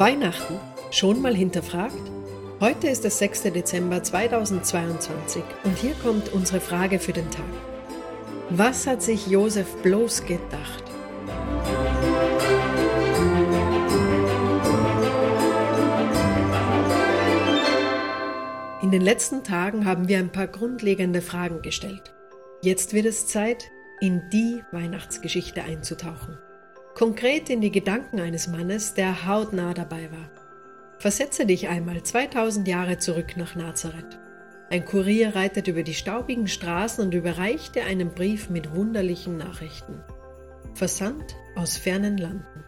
Weihnachten. Schon mal hinterfragt? Heute ist der 6. Dezember 2022 und hier kommt unsere Frage für den Tag. Was hat sich Josef bloß gedacht? In den letzten Tagen haben wir ein paar grundlegende Fragen gestellt. Jetzt wird es Zeit, in die Weihnachtsgeschichte einzutauchen. Konkret in die Gedanken eines Mannes, der hautnah dabei war. Versetze dich einmal 2000 Jahre zurück nach Nazareth. Ein Kurier reitet über die staubigen Straßen und überreicht dir einen Brief mit wunderlichen Nachrichten. Versandt aus fernen Landen.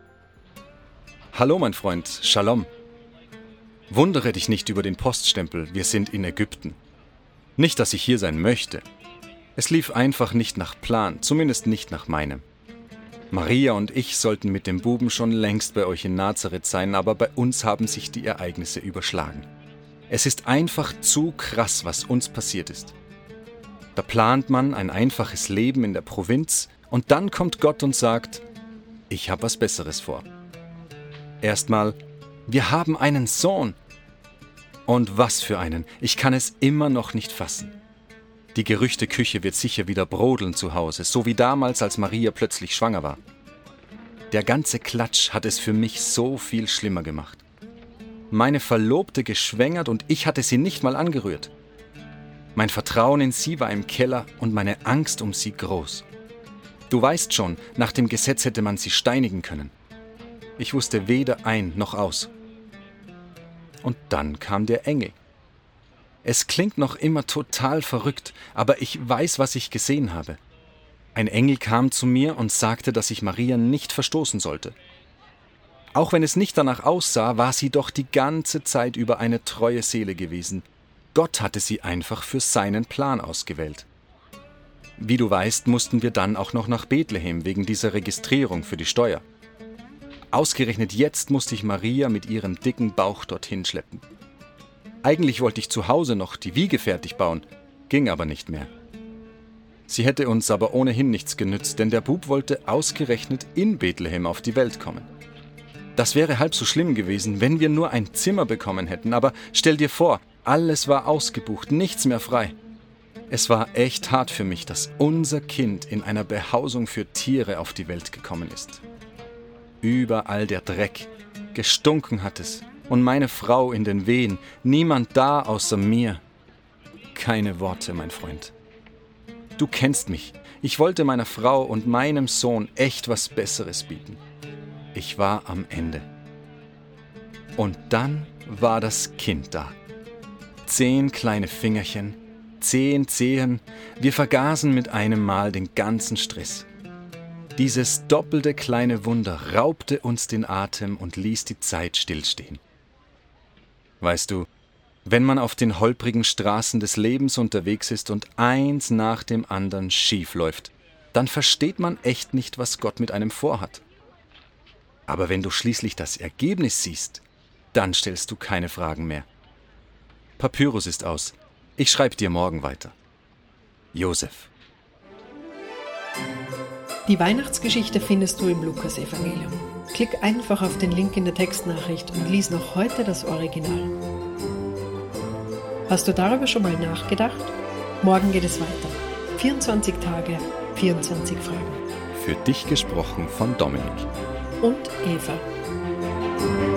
Hallo mein Freund, Shalom. Wundere dich nicht über den Poststempel, wir sind in Ägypten. Nicht, dass ich hier sein möchte. Es lief einfach nicht nach Plan, zumindest nicht nach meinem. Maria und ich sollten mit dem Buben schon längst bei euch in Nazareth sein, aber bei uns haben sich die Ereignisse überschlagen. Es ist einfach zu krass, was uns passiert ist. Da plant man ein einfaches Leben in der Provinz und dann kommt Gott und sagt, ich habe was Besseres vor. Erstmal, wir haben einen Sohn. Und was für einen, ich kann es immer noch nicht fassen. Die Gerüchteküche wird sicher wieder brodeln zu Hause, so wie damals, als Maria plötzlich schwanger war. Der ganze Klatsch hat es für mich so viel schlimmer gemacht. Meine Verlobte geschwängert und ich hatte sie nicht mal angerührt. Mein Vertrauen in sie war im Keller und meine Angst um sie groß. Du weißt schon, nach dem Gesetz hätte man sie steinigen können. Ich wusste weder ein noch aus. Und dann kam der Engel. Es klingt noch immer total verrückt, aber ich weiß, was ich gesehen habe. Ein Engel kam zu mir und sagte, dass ich Maria nicht verstoßen sollte. Auch wenn es nicht danach aussah, war sie doch die ganze Zeit über eine treue Seele gewesen. Gott hatte sie einfach für seinen Plan ausgewählt. Wie du weißt, mussten wir dann auch noch nach Bethlehem wegen dieser Registrierung für die Steuer. Ausgerechnet jetzt musste ich Maria mit ihrem dicken Bauch dorthin schleppen. Eigentlich wollte ich zu Hause noch die Wiege fertig bauen, ging aber nicht mehr. Sie hätte uns aber ohnehin nichts genützt, denn der Bub wollte ausgerechnet in Bethlehem auf die Welt kommen. Das wäre halb so schlimm gewesen, wenn wir nur ein Zimmer bekommen hätten, aber stell dir vor, alles war ausgebucht, nichts mehr frei. Es war echt hart für mich, dass unser Kind in einer Behausung für Tiere auf die Welt gekommen ist. Überall der Dreck, gestunken hat es. Und meine Frau in den Wehen, niemand da außer mir. Keine Worte, mein Freund. Du kennst mich. Ich wollte meiner Frau und meinem Sohn echt was Besseres bieten. Ich war am Ende. Und dann war das Kind da. 10 kleine Fingerchen, 10 Zehen. Wir vergaßen mit einem Mal den ganzen Stress. Dieses doppelte kleine Wunder raubte uns den Atem und ließ die Zeit stillstehen. Weißt du, wenn man auf den holprigen Straßen des Lebens unterwegs ist und eins nach dem anderen schief läuft, dann versteht man echt nicht, was Gott mit einem vorhat. Aber wenn du schließlich das Ergebnis siehst, dann stellst du keine Fragen mehr. Papyrus ist aus. Ich schreibe dir morgen weiter. Josef. Die Weihnachtsgeschichte findest du im Lukas-Evangelium. Klick einfach auf den Link in der Textnachricht und lies noch heute das Original. Hast du darüber schon mal nachgedacht? Morgen geht es weiter. 24 Tage, 24 Fragen. Für dich gesprochen von Dominik und Eva.